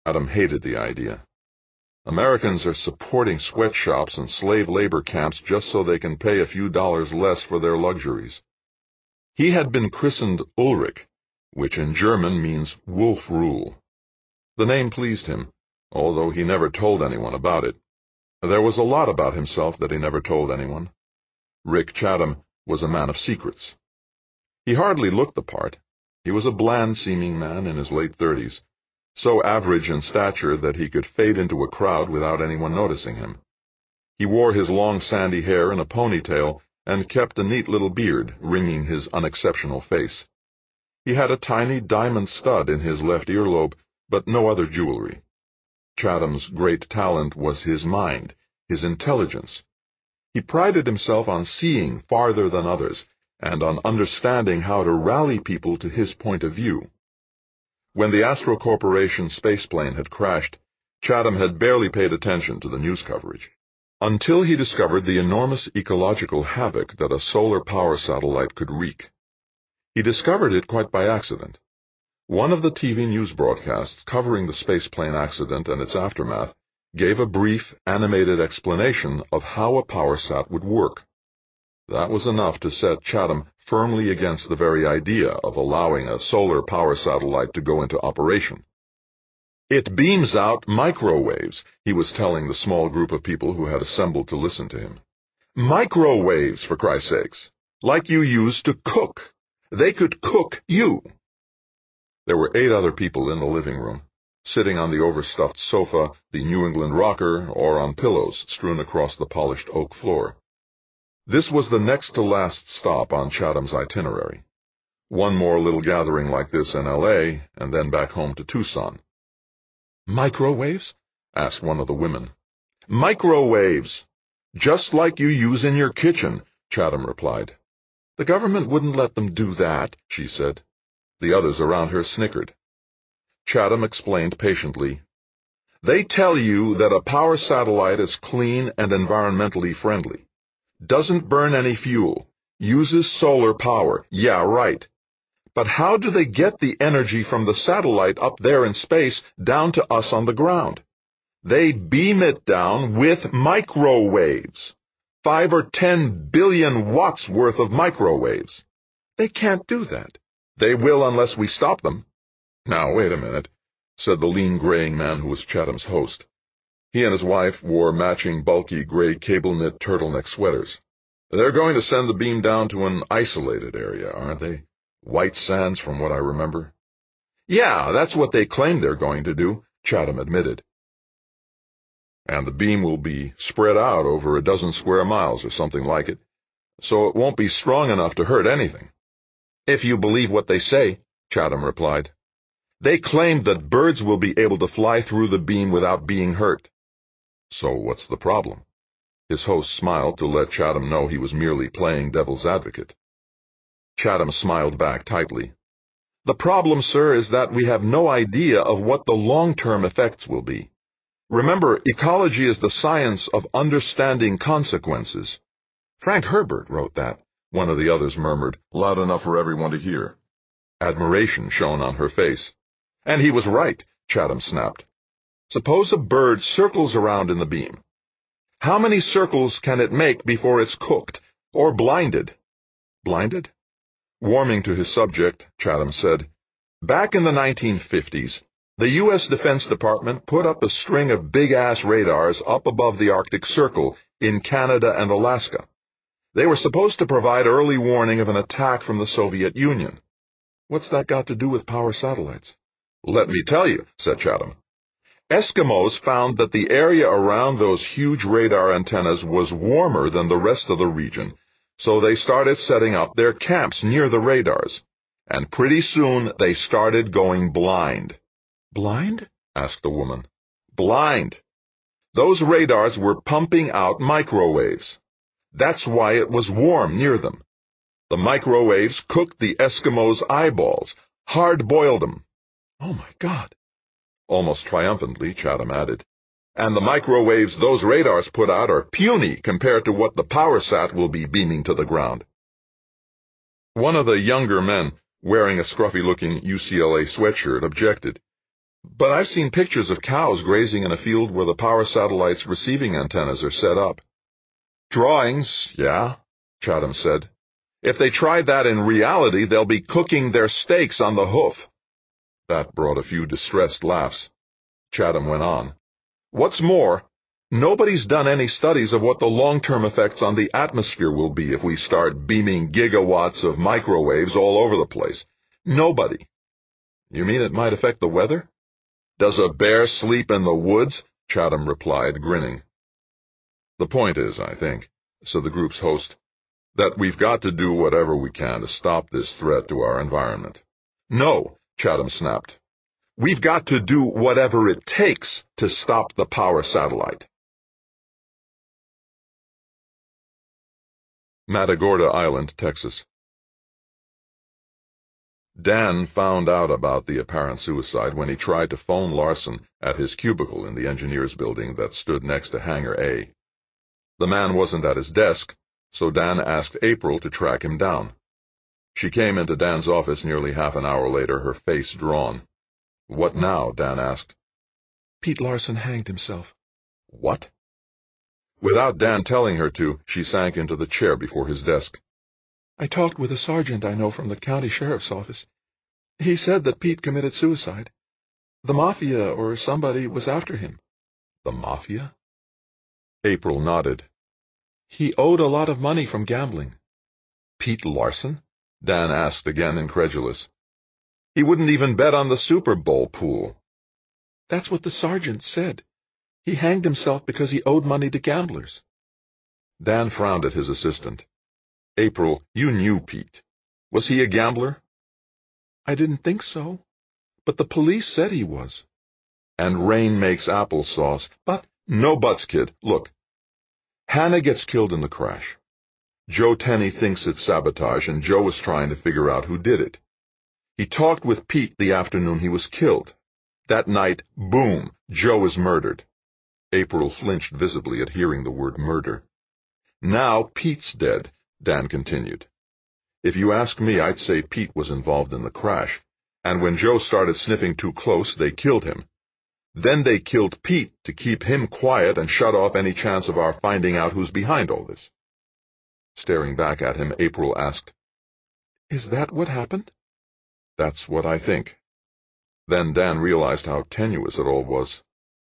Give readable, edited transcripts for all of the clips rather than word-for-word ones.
Chatham hated the idea. Americans are supporting sweatshops and slave labor camps just so they can pay a few dollars less for their luxuries. He had been christened Ulrich, which in German means wolf rule. The name pleased him, although he never told anyone about it. There was a lot about himself that he never told anyone. Rick Chatham was a man of secrets. He hardly looked the part. He was a bland-seeming man in his late 30s, so average in stature that he could fade into a crowd without anyone noticing him. He wore his long sandy hair in a ponytail and kept a neat little beard ringing his unexceptional face. He had a tiny diamond stud in his left earlobe, but no other jewelry. Chatham's great talent was his mind, his intelligence. He prided himself on seeing farther than others, and on understanding how to rally people to his point of view. When the Astro Corporation spaceplane had crashed, Chatham had barely paid attention to the news coverage, until he discovered the enormous ecological havoc that a solar power satellite could wreak. He discovered it quite by accident. One of the TV news broadcasts covering the spaceplane accident and its aftermath gave a brief, animated explanation of how a power sat would work. That was enough to set Chatham firmly against the very idea of allowing a solar power satellite to go into operation. "It beams out microwaves," he was telling the small group of people who had assembled to listen to him. "Microwaves, for Christ's sakes, like you use to cook. They could cook you." There were 8 other people in the living room, sitting on the overstuffed sofa, the New England rocker, or on pillows strewn across the polished oak floor. This was the next to last stop on Chatham's itinerary. One more little gathering like this in L.A., and then back home to Tucson. "Microwaves?" asked one of the women. "Microwaves. Just like you use in your kitchen," Chatham replied. "The government wouldn't let them do that," she said. The others around her snickered. Chatham explained patiently. "They tell you that a power satellite is clean and environmentally friendly. Doesn't burn any fuel. Uses solar power. Yeah, right. But how do they get the energy from the satellite up there in space down to us on the ground? They beam it down with microwaves. 5 or 10 billion watts worth of microwaves. They can't do that. They will unless we stop them." "Now, wait a minute," said the lean graying man who was Chatham's host. He and his wife wore matching bulky gray cable-knit turtleneck sweaters. "They're going to send the beam down to an isolated area, aren't they? White Sands, from what I remember." "Yeah, that's what they claim they're going to do," Chatham admitted. "And the beam will be spread out over a dozen square miles or something like it, so it won't be strong enough to hurt anything." "If you believe what they say," Chatham replied. "They claim that birds will be able to fly through the beam without being hurt." "So what's the problem?" His host smiled to let Chatham know he was merely playing devil's advocate. Chatham smiled back tightly. "The problem, sir, is that we have no idea of what the long-term effects will be. Remember, ecology is the science of understanding consequences." "Frank Herbert wrote that," one of the others murmured, loud enough for everyone to hear. Admiration shone on her face. "And he was right," Chatham snapped. "Suppose a bird circles around in the beam. How many circles can it make before it's cooked, or blinded?" "Blinded?" Warming to his subject, Chatham said, "Back in the 1950s, the U.S. Defense Department put up a string of big-ass radars up above the Arctic Circle in Canada and Alaska. They were supposed to provide early warning of an attack from the Soviet Union. What's that got to do with power satellites?" "Let me tell you," said Chatham. "Eskimos found that the area around those huge radar antennas was warmer than the rest of the region, so they started setting up their camps near the radars. And pretty soon they started going blind." "Blind?" asked the woman. "Blind. Those radars were pumping out microwaves. That's why it was warm near them. The microwaves cooked the Eskimos' eyeballs, hard-boiled them." "Oh, my God!" Almost triumphantly, Chatham added. "And the microwaves those radars put out are puny compared to what the power sat will be beaming to the ground." One of the younger men, wearing a scruffy-looking UCLA sweatshirt, objected. But I've seen pictures of cows grazing in a field where the power satellite's receiving antennas are set up. Drawings, yeah, Chatham said. If they tried that in reality, they'll be cooking their steaks on the hoof. That brought a few distressed laughs. Chatham went on. What's more, nobody's done any studies of what the long-term effects on the atmosphere will be if we start beaming gigawatts of microwaves all over the place. Nobody. You mean it might affect the weather? Does a bear sleep in the woods? Chatham replied, grinning. The point is, I think, said the group's host, that we've got to do whatever we can to stop this threat to our environment. No, Chatham snapped. We've got to do whatever it takes to stop the power satellite. Matagorda Island, Texas. Dan found out about the apparent suicide when he tried to phone Larson at his cubicle in the engineers building that stood next to Hangar A. The man wasn't at his desk, so Dan asked April to track him down. She came into Dan's office nearly half an hour later, her face drawn. What now? Dan asked. Pete Larson hanged himself. What? Without Dan telling her to, she sank into the chair before his desk. I talked with a sergeant I know from the county sheriff's office. He said that Pete committed suicide. The mafia or somebody was after him. The mafia? April nodded. He owed a lot of money from gambling. Pete Larson? Dan asked again, incredulous. He wouldn't even bet on the Super Bowl pool. That's what the sergeant said. He hanged himself because he owed money to gamblers. Dan frowned at his assistant. April, you knew Pete. Was he a gambler? I didn't think so, but the police said he was. And rain makes applesauce. But no buts, kid. Look. Hannah gets killed in the crash. Joe Tenney thinks it's sabotage, and Joe is trying to figure out who did it. He talked with Pete the afternoon he was killed. That night, boom, Joe is murdered. April flinched visibly at hearing the word murder. Now Pete's dead, Dan continued. If you ask me, I'd say Pete was involved in the crash, and when Joe started sniffing too close, they killed him. Then they killed Pete to keep him quiet and shut off any chance of our finding out who's behind all this. Staring back at him, April asked, Is that what happened? That's what I think. Then Dan realized how tenuous it all was.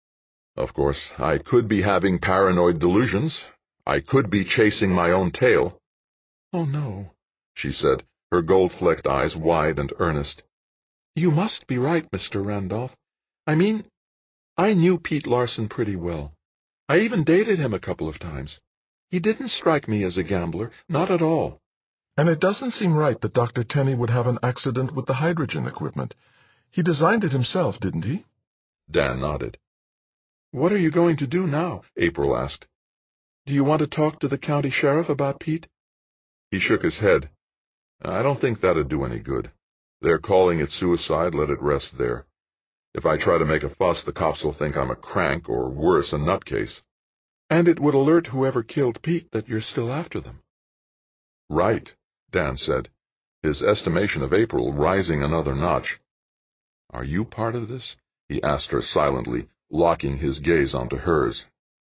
Of course, I could be having paranoid delusions. I could be chasing my own tail. Oh, no, she said, her gold-flecked eyes wide and earnest. You must be right, Mr. Randolph. I mean, I knew Pete Larson pretty well. I even dated him a couple of times. He didn't strike me as a gambler, not at all. And it doesn't seem right that Dr. Tenney would have an accident with the hydrogen equipment. He designed it himself, didn't he? Dan nodded. What are you going to do now? April asked. Do you want to talk to the county sheriff about Pete? He shook his head. I don't think that'd do any good. They're calling it suicide, let it rest there. If I try to make a fuss, the cops will think I'm a crank, or worse, a nutcase. And it would alert whoever killed Pete that you're still after them. Right, Dan said, his estimation of April rising another notch. Are you part of this? He asked her silently, locking his gaze onto hers.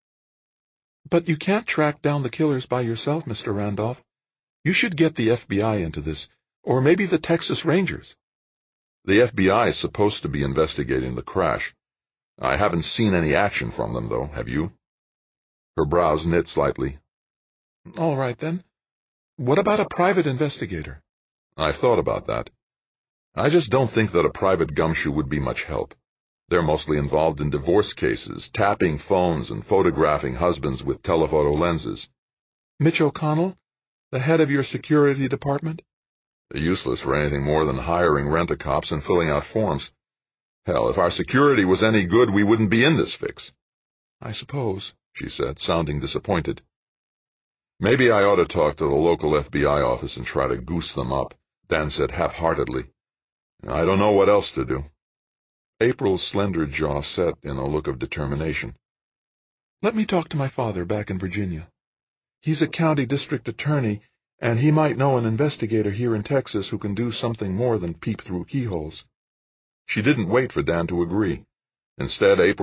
But you can't track down the killers by yourself, Mr. Randolph. You should get the FBI into this, or maybe the Texas Rangers. The FBI is supposed to be investigating the crash. I haven't seen any action from them, though, have you? Her brows knit slightly. All right, then. What about a private investigator? I've thought about that. I just don't think that a private gumshoe would be much help. They're mostly involved in divorce cases, tapping phones and photographing husbands with telephoto lenses. Mitch O'Connell, the head of your security department? They're useless for anything more than hiring rent-a-cops and filling out forms. Hell, if our security was any good, we wouldn't be in this fix. I suppose, she said, sounding disappointed. Maybe I ought to talk to the local FBI office and try to goose them up, Dan said half-heartedly. I don't know what else to do. April's slender jaw set in a look of determination. Let me talk to my father back in Virginia. He's a county district attorney, and he might know an investigator here in Texas who can do something more than peep through keyholes. She didn't wait for Dan to agree. Instead, April